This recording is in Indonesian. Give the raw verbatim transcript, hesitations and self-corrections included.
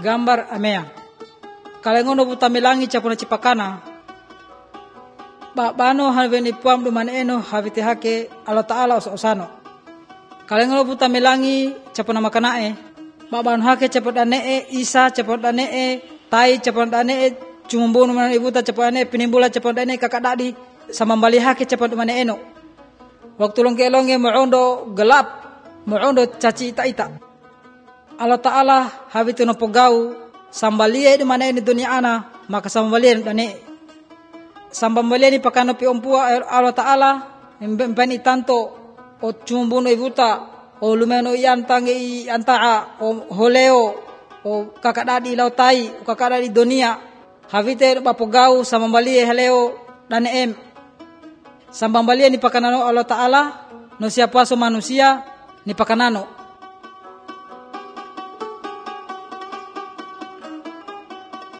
gambar amea. Kalengono butamilangi capuna cipakana. Ba bano halveni puam dumane eno havite hake Allah Ta'ala os-osano. Kalengono butamilangi capuna makanae. Ba bano hake capuna nee isa capuna nee tai capuna nee cumumbono mana ibuta capuna nee penimbula capuna nee kakak dadi sama bali hake capuna dumane eno. Waktu longke-longke muondo gelap, muondo caci ita-ita. Allah Ta'ala habitu no pogau sambalie di mana ini dunia ana maka sambalie dane sambalie ni pakano pi ompua Allah Ta'ala impeni tanto o cumbuno ibuta o lumeno yantang i antaa o holeo o kakadadi lautai o kakadadi dunia habite bapogau sambalie haleo dane em sambalie ni pakanano Allah Ta'ala no siapa so manusia ni pakanano